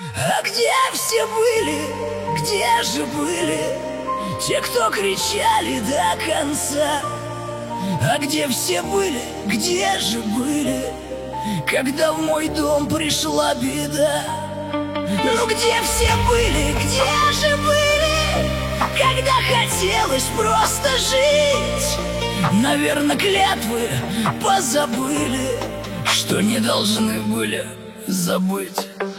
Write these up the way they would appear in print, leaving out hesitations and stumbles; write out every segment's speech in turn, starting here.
А где все были, где же были те, кто кричали до конца? А где все были, где же были, когда в мой дом пришла беда? Ну где все были, где же были, когда хотелось просто жить? Наверное, клятвы позабыли, что не должны были забыть.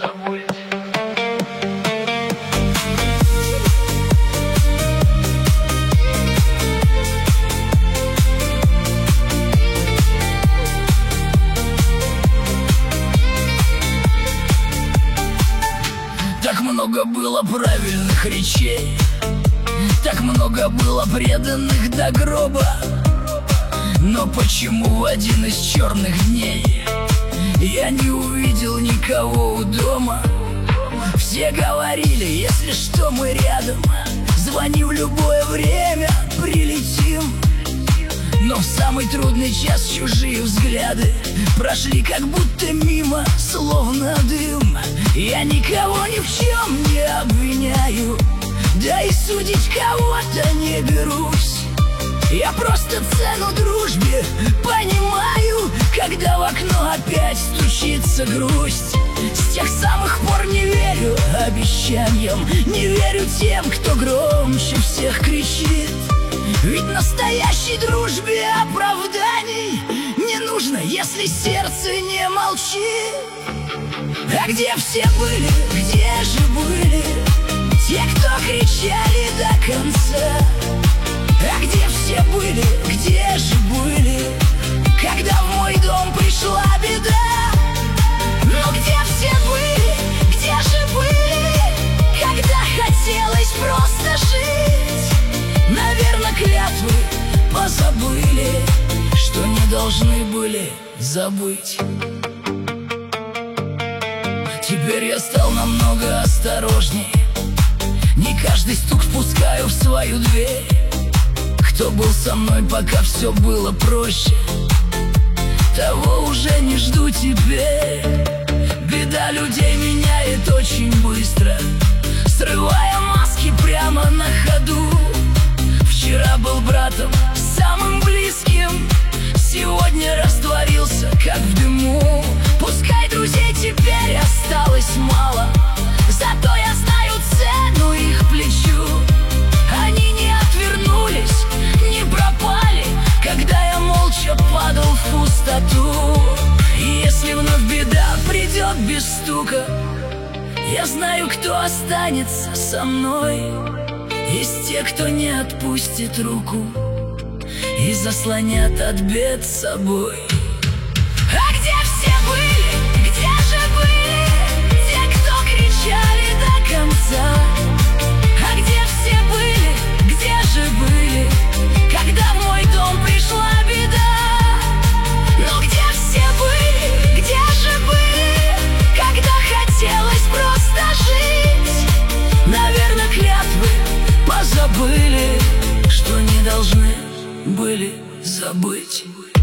Так много было правильных речей, так много было преданных до гроба. Но почему в один из черных дней я не увидел никого у дома? Все говорили, если что, мы рядом, звони в любое время, прилетим. Но в самый трудный час чужие взгляды прошли как будто мимо, словно дым. Я никого ни в чем не обвиняю, да и судить кого-то не берусь. Я просто цену дружбе понимаю, когда в окно опять стучится грусть. С тех самых пор не верю обещаниям, не верю тем, кто громче всех кричит. Ведь настоящей дружбе оправданий не нужно, если сердце не молчит. А где все были, где же были те, кто кричали до конца? А где все были, где же были, когда в мой дом пришла беда? Ну где все были, где же были, когда хотелось просто жить? Наверное, клятвы позабыли, что не должны были забыть. Теперь я стал намного осторожней, не каждый стук впускаю в свою дверь. Кто был со мной, пока все было проще, того уже не жду теперь. Беда людей меняет очень быстро, срывая маски прямо на ходу. Вчера был братом, самым близким, сегодня растворился, как в дыму. Пускай друзей теперь осталось мало, зато я знаю цену их плечу. Они не отвернулись, не пропали, когда я молча падал в пустоту. И если вновь беда придет без стука, я знаю, кто останется со мной из тех, кто не отпустит руку и заслонят от бед собой. А где все были, где же были те, кто кричали до конца? А где все были, где же были, когда в мой дом пришла беда? Ну где все были, где же были, когда хотелось просто жить? Наверное, клятвы позабыли, что не должны были забыть.